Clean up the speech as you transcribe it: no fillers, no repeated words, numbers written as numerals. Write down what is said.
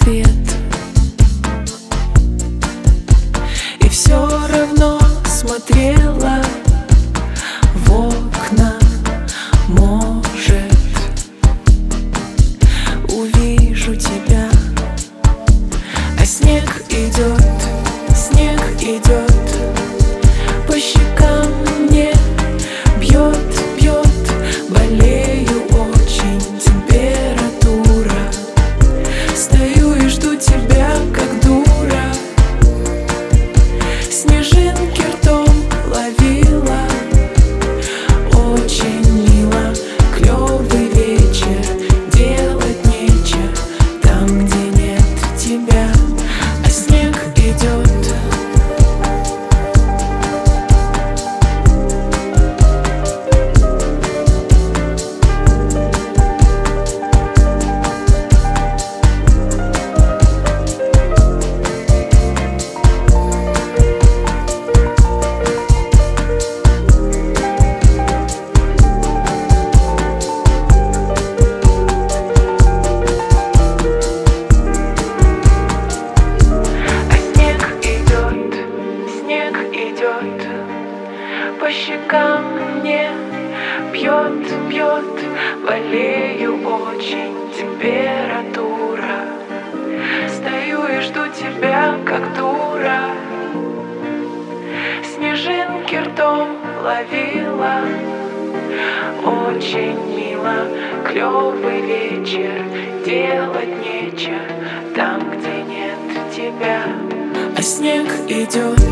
ответ. И все равно смотрела в окна. Может, увижу тебя. А снег идет по щекам мне, бьет, болею очень, температура. Стою и жду тебя, как дура. Снежинки ртом ловила. Очень мило, клёвый вечер, делать нечего там, где нет тебя. А снег идет. По щекам мне бьет, болею очень, температура. Стою и жду тебя, как дура. Снежинки ртом ловила. Очень мило, клёвый вечер, делать нечего там, где нет тебя. А снег идет.